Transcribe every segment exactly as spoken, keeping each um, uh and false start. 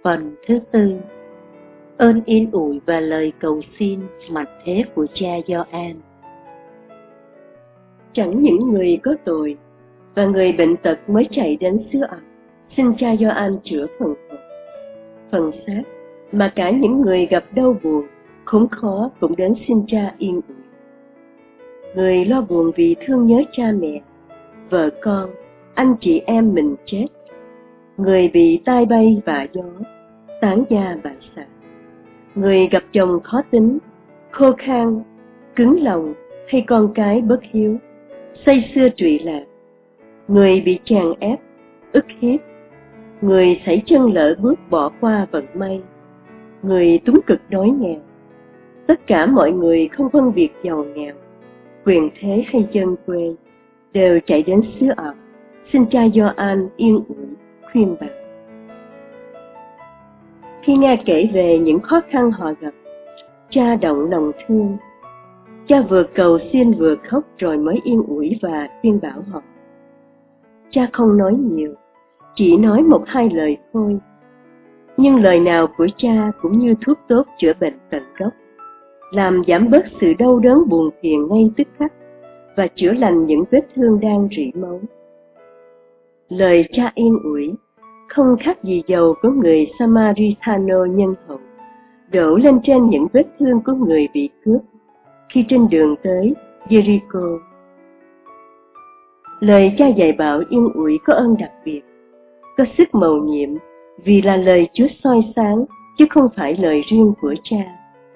Phần thứ tư. Ơn yên ủi và lời cầu xin mặt thế của cha Gioan. Chẳng những người có tội và người bệnh tật mới chạy đến xứ ặc xin cha Gioan chữa phần hồn, phần xác, mà cả những người gặp đau buồn, khốn khó cũng đến xin cha yên ủi. Người lo buồn vì thương nhớ cha mẹ, vợ con, anh chị em mình chết, người bị tai bay vạ gió, tán gia bại sản, người gặp chồng khó tính, khô khan, cứng lòng hay con cái bất hiếu, say sưa trụy lạc, người bị chèn ép, ức hiếp, người sảy chân lỡ bước bỏ qua vận may, người túng cực đói nghèo. Tất cả mọi người không phân biệt giàu nghèo, quyền thế hay dân quê đều chạy đến xứ ặc xin cha Gioan yên ủi, khuyên bảo. Khi nghe kể về những khó khăn họ gặp, cha động lòng thương. Cha vừa cầu xin vừa khóc rồi mới yên ủi và khuyên bảo họ. Cha không nói nhiều, chỉ nói một hai lời thôi. Nhưng lời nào của cha cũng như thuốc tốt chữa bệnh tận gốc, làm giảm bớt sự đau đớn buồn phiền ngay tức khắc và chữa lành những vết thương đang rỉ máu. Lời cha yên ủi không khác gì dầu của người Samaritano nhân hậu đổ lên trên những vết thương của người bị cướp khi trên đường tới Jericho. Lời cha dạy bảo yên ủi có ơn đặc biệt, có sức mầu nhiệm vì là lời Chúa soi sáng chứ không phải lời riêng của cha.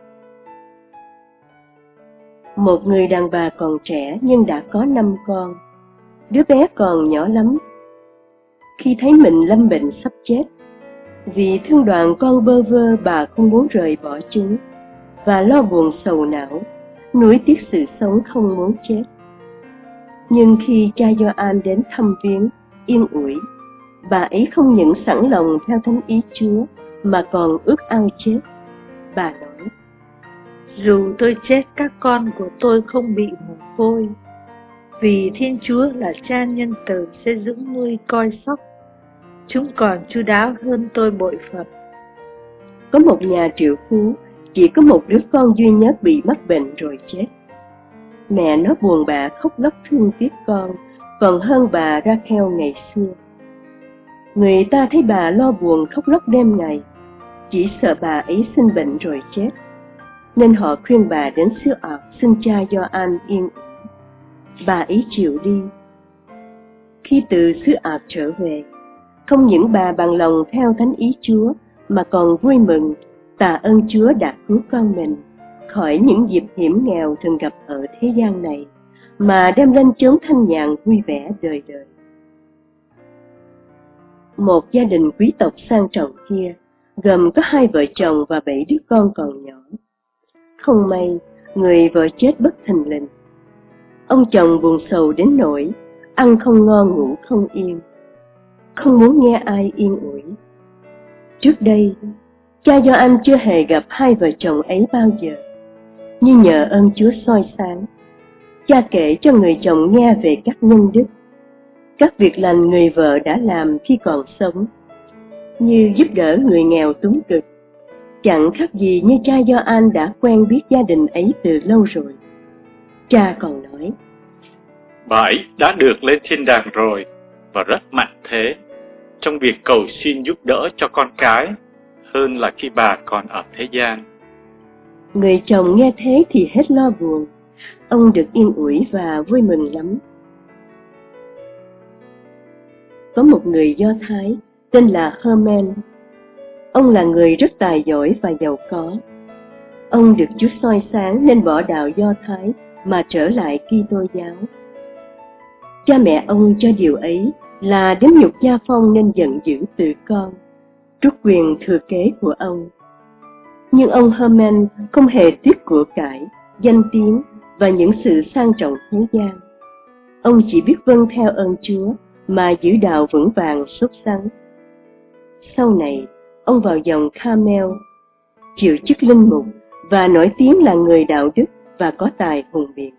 Một người đàn bà còn trẻ nhưng đã có năm con, đứa bé còn nhỏ lắm. Khi thấy mình lâm bệnh sắp chết, vì thương đoàn con bơ vơ, bà không muốn rời bỏ chúng và lo buồn sầu não, nuối tiếc sự sống không muốn chết. Nhưng khi cha Gioan đến thăm viếng, yên ủi, bà ấy không những sẵn lòng theo thánh ý Chúa mà còn ước ao chết. Bà nói: Dù tôi chết, các con của tôi không bị mồ côi, vì Thiên Chúa là cha nhân từ sẽ dưỡng nuôi coi sóc. Chúng còn chu đáo hơn tôi bội phần. Có một nhà triệu phú, chỉ có một đứa con duy nhất bị mắc bệnh rồi chết. Mẹ nó buồn bã khóc lóc thương tiếc con, còn hơn bà Rachel ngày xưa. Người ta thấy bà lo buồn khóc lóc đêm ngày, chỉ sợ bà ấy sinh bệnh rồi chết, nên họ khuyên bà đến xứ ặc xin cha Gioan yên ủi. Bà ấy chịu đi. Khi từ xứ ặc trở về, không những bà bằng lòng theo thánh ý Chúa mà còn vui mừng tạ ơn Chúa đã cứu con mình khỏi những dịp hiểm nghèo thường gặp ở thế gian này, mà đem lên chốn thanh nhàn vui vẻ đời đời. Một gia đình quý tộc sang trọng kia gồm có hai vợ chồng và bảy đứa con còn nhỏ. Không may, người vợ chết bất thình lình. Ông chồng buồn sầu đến nỗi ăn không ngon ngủ không yên, không muốn nghe ai yên ủi. Trước đây, cha Gioan chưa hề gặp hai vợ chồng ấy bao giờ, nhưng nhờ ơn Chúa soi sáng, cha kể cho người chồng nghe về các nhân đức, các việc lành người vợ đã làm khi còn sống, như giúp đỡ người nghèo túng cực, chẳng khác gì như cha Gioan đã quen biết gia đình ấy từ lâu rồi. Cha còn nói: Bà ấy đã được lên thiên đàng rồi và rất mạnh thế trong việc cầu xin giúp đỡ cho con cái hơn là khi bà còn ở thế gian. Người chồng nghe thế thì hết lo buồn, ông được yên ủi và vui mừng lắm. Có một người Do Thái tên là Herman. Ông là người rất tài giỏi và giàu có. Ông được Chúa soi sáng nên bỏ đạo Do Thái mà trở lại Kitô giáo. Cha mẹ ông cho điều ấy là đến nhục gia phong nên giận dữ tự con, rút quyền thừa kế của ông. Nhưng ông Herman không hề tiếc của cải, danh tiếng và những sự sang trọng thế gian. Ông chỉ biết vâng theo ơn Chúa mà giữ đạo vững vàng sốt sắng. Sau này, ông vào dòng Carmel, chịu chức linh mục và nổi tiếng là người đạo đức và có tài hùng biện.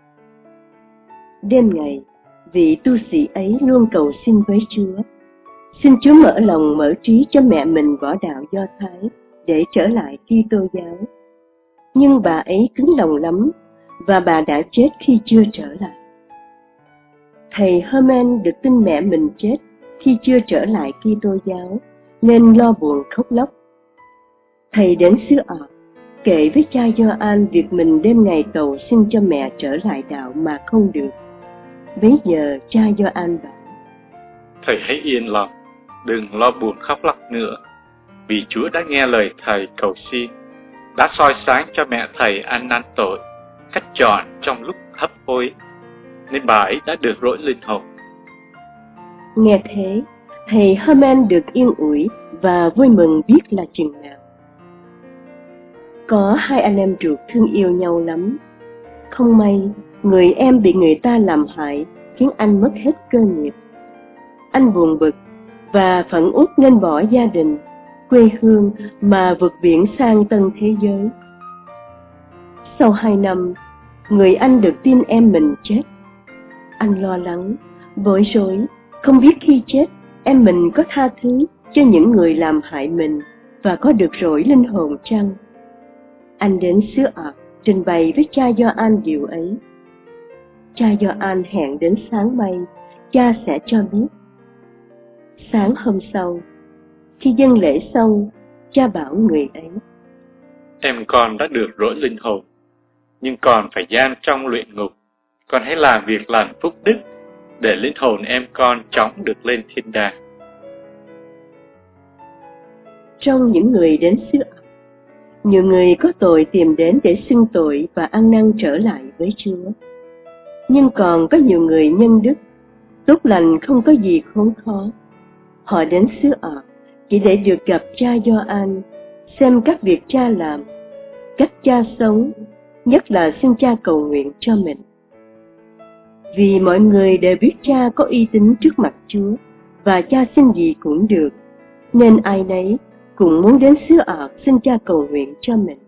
Đêm ngày, vị tu sĩ ấy luôn cầu xin với Chúa: Xin Chúa mở lòng mở trí cho mẹ mình bỏ đạo Do Thái để trở lại Kitô giáo. Nhưng bà ấy cứng lòng lắm và bà đã chết khi chưa trở lại. Thầy Herman được tin mẹ mình chết khi chưa trở lại Kitô giáo nên lo buồn khóc lóc. Thầy đến xứ Ọt kể với cha Gioan việc mình đêm ngày cầu xin cho mẹ trở lại đạo mà không được. Bấy giờ cha Gioan bảo: Thầy hãy yên lòng, đừng lo buồn khóc lóc nữa, vì Chúa đã nghe lời thầy cầu xin, đã soi sáng cho mẹ thầy ăn năn tội, cách chọn trong lúc hấp hối, nên bà ấy đã được rỗi linh hồn. Nghe thế, thầy Herman được yên ủi và vui mừng biết là chừng nào. Có hai anh em ruột thương yêu nhau lắm. Không may, người em bị người ta làm hại khiến anh mất hết cơ nghiệp. Anh buồn bực và phẫn uất nên bỏ gia đình, quê hương mà vượt biển sang tân thế giới. Sau hai năm, người anh được tin em mình chết. Anh lo lắng, bối rối, không biết khi chết em mình có tha thứ cho những người làm hại mình và có được rỗi linh hồn chăng? Anh đến xứ Ọt trình bày với cha Gioan điều ấy. Cha Gioan hẹn đến sáng mai, cha sẽ cho biết. Sáng hôm sau, khi dâng lễ xong, cha bảo người ấy: Em con đã được rỗi linh hồn, nhưng còn phải giam trong luyện ngục. Con hãy làm việc làm phúc đức để linh hồn em con chóng được lên thiên đàng. Trong những người đến xứ Ọt, nhiều người có tội tìm đến để xưng tội và ăn năn trở lại với Chúa. Nhưng còn có nhiều người nhân đức, tốt lành không có gì khốn khó. Họ đến xứ Ọt chỉ để được gặp cha Gioan, xem các việc cha làm, cách cha sống, nhất là xin cha cầu nguyện cho mình. Vì mọi người đều biết cha có uy tín trước mặt Chúa và cha xin gì cũng được, nên ai nấy cũng muốn đến xứ Ọt xin cha cầu nguyện cho mình.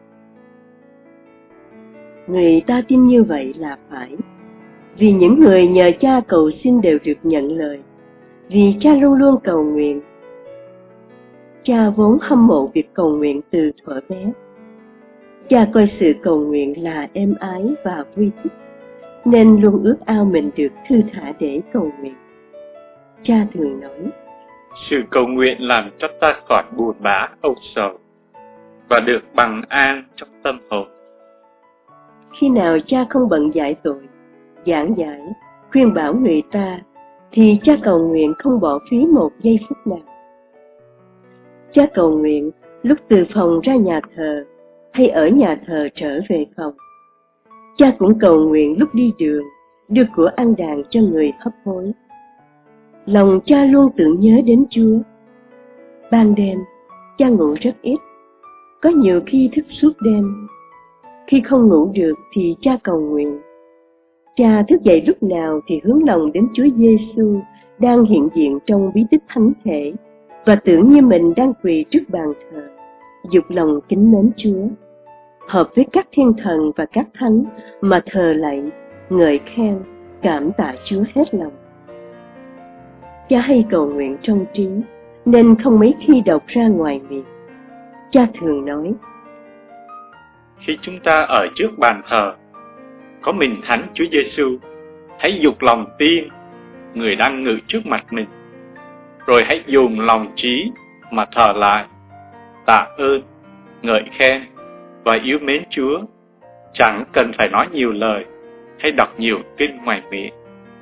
Người ta tin như vậy là phải, vì những người nhờ cha cầu xin đều được nhận lời, vì cha luôn luôn cầu nguyện. Cha vốn hâm mộ việc cầu nguyện từ thuở bé. Cha coi sự cầu nguyện là êm ái và vui thích, nên luôn ước ao mình được thư thả để cầu nguyện. Cha thường nói: Sự cầu nguyện làm cho ta khỏi buồn bã âu sầu và được bằng an trong tâm hồn. Khi nào cha không bận giải tội, giảng giải, khuyên bảo người ta, thì cha cầu nguyện không bỏ phí một giây phút nào. Cha cầu nguyện lúc từ phòng ra nhà thờ, hay ở nhà thờ trở về phòng. Cha cũng cầu nguyện lúc đi đường, đưa của ăn đàn cho người hấp hối. Lòng cha luôn tưởng nhớ đến Chúa. Ban đêm, cha ngủ rất ít, có nhiều khi thức suốt đêm. Khi không ngủ được thì cha cầu nguyện. Cha thức dậy lúc nào thì hướng lòng đến Chúa Giêsu đang hiện diện trong bí tích thánh thể, và tưởng như mình đang quỳ trước bàn thờ, dục lòng kính mến Chúa, hợp với các thiên thần và các thánh mà thờ lạy, ngợi khen, cảm tạ Chúa hết lòng. Cha hay cầu nguyện trong trí, nên không mấy khi đọc ra ngoài miệng. Cha thường nói: Khi chúng ta ở trước bàn thờ, có mình Thánh Chúa Giêsu, hãy dục lòng tin người đang ngự trước mặt mình, rồi hãy dùng lòng trí mà thờ lại, tạ ơn, ngợi khen và yêu mến Chúa, chẳng cần phải nói nhiều lời hay đọc nhiều kinh ngoài miệng.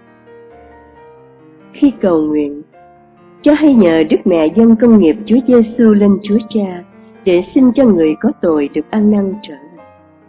Khi cầu nguyện, cha hay nhờ Đức Mẹ dâng công nghiệp Chúa Giêsu lên Chúa Cha để xin cho người có tội được ăn năn trở lại.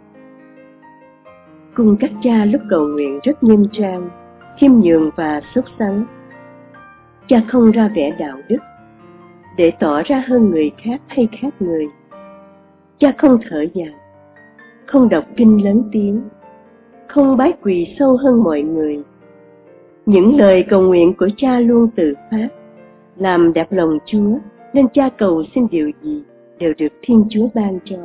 Cung các cha lúc cầu nguyện rất nghiêm trang, khiêm nhường và sốt sắng. Cha không ra vẻ đạo đức để tỏ ra hơn người khác hay khác người. Cha không thở dài, không đọc kinh lớn tiếng, không bái quỳ sâu hơn mọi người. Những lời cầu nguyện của cha luôn tự phát, làm đẹp lòng Chúa, nên cha cầu xin điều gì đều được Thiên Chúa ban cho.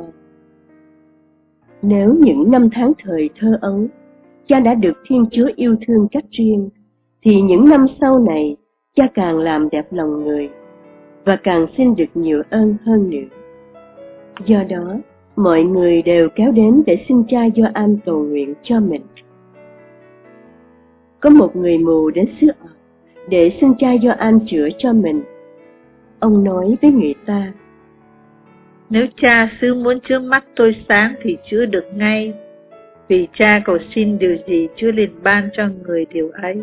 Nếu những năm tháng thời thơ ấu, cha đã được Thiên Chúa yêu thương cách riêng, thì những năm sau này, Cha càng làm đẹp lòng người và càng xin được nhiều ơn hơn nữa. Do đó, mọi người đều kéo đến để xin Cha Gioan cầu nguyện cho mình. Có một người mù đến xứ Ọc để xin Cha Gioan chữa cho mình. Ông nói với người ta: Nếu cha xứ muốn chữa mắt tôi sáng thì chữa được ngay, vì cha cầu xin điều gì Chúa liền ban cho người điều ấy.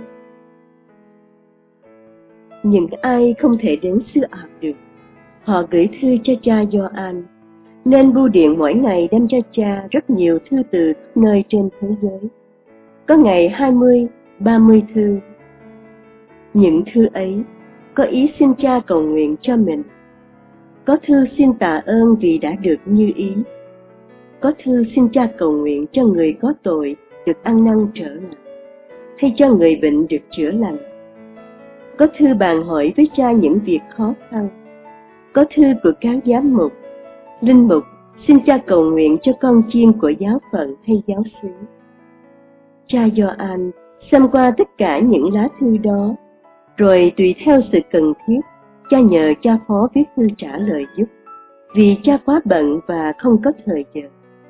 Những ai không thể đến xứ Ọc được, họ gửi thư cho Cha Gioan, nên bưu điện mỗi ngày đem cho cha rất nhiều thư từ khắp nơi trên thế giới. Có ngày hai mươi, ba mươi thư. Những thư ấy có ý xin cha cầu nguyện cho mình. Có thư xin tạ ơn vì đã được như ý. Có thư xin cha cầu nguyện cho người có tội được ăn năn trở lại, hay cho người bệnh được chữa lành. Có thư bàn hỏi với cha những việc khó khăn. Có thư của các giám mục, linh mục xin cha cầu nguyện cho con chiên của giáo phận hay giáo xứ. Cha Gioan xem qua tất cả những lá thư đó, rồi tùy theo sự cần thiết, cha nhờ cha phó viết thư trả lời giúp, vì cha quá bận và không có thời giờ.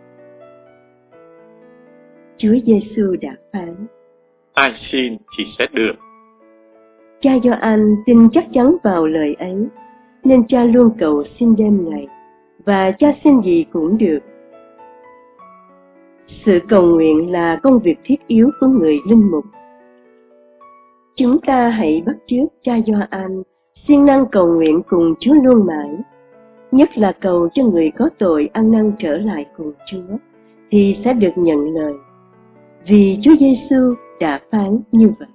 Chúa Giêsu đã phán: Ai xin thì sẽ được. Cha Gioan tin chắc chắn vào lời ấy, nên cha luôn cầu xin đêm ngày, và cha xin gì cũng được. Sự cầu nguyện là công việc thiết yếu của người linh mục. Chúng ta hãy bắt chước Cha Gioan siêng năng cầu nguyện cùng Chúa luôn mãi, nhất là cầu cho người có tội ăn năn trở lại cùng Chúa, thì sẽ được nhận lời, vì Chúa Giêsu đã phán như vậy.